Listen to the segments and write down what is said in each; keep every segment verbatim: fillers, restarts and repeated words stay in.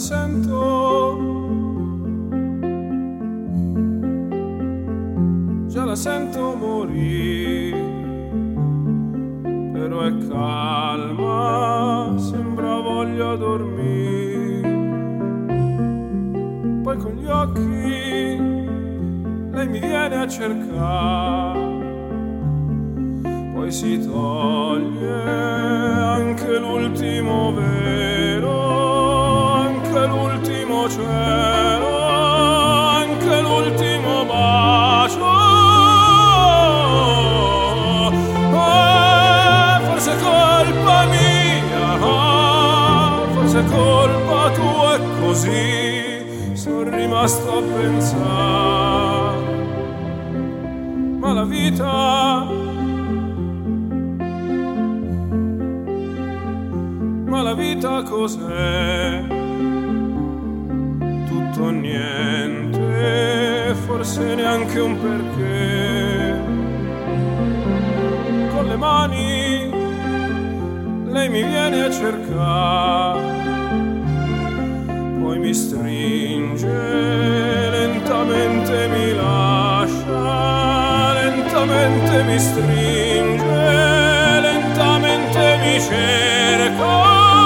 sento, già la sento morire, però è calma, sembra voglia dormire. Poi con gli occhi lei mi viene a cercare, poi si toglie anche l'ultimo velo, anche l'ultimo cielo, anche l'ultimo bacio. Eh, forse è colpa mia, forse è colpa tua, è così, sono rimasto a pensare. Ma la vita, ma la vita cos'è? Tutto o niente, forse neanche un perché. Con le mani lei mi viene a cercare, poi mi stringe, lentamente mi lascia, lentamente mi stringe, lentamente mi cerca.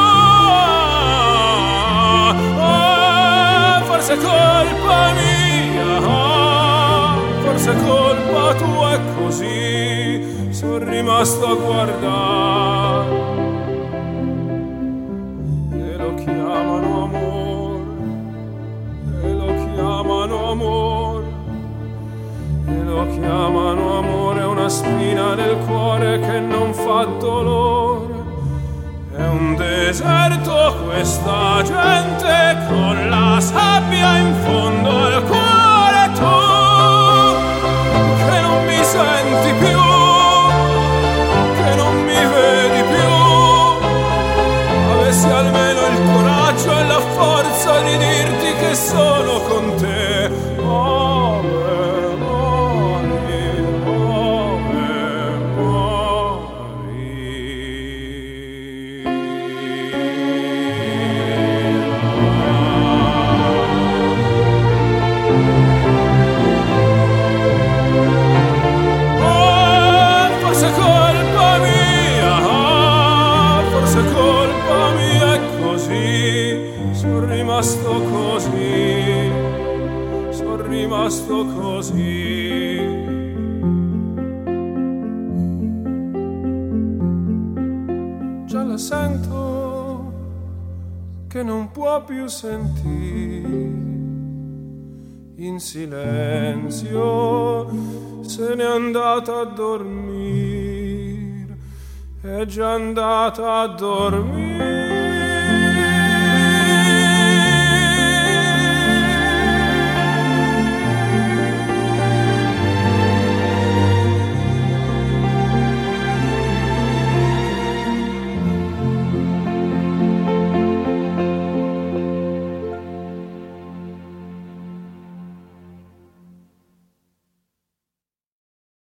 Forse è colpa mia, forse è colpa tua, è così, sono rimasto a guardare. E lo chiamano amore, e lo chiamano amore, e lo chiamano amore, una spina nel cuore che non fa dolore. È un deserto questa gente con la sabbia in fondo al cuore. Tu che non mi senti più, che non mi vedi più, avessi almeno il coraggio e la forza di dirti che sono con te. Oh, rimasto così, sono rimasto così. Già la sento che non può più sentire, in silenzio se n'è andata a dormire, è già andata a dormire.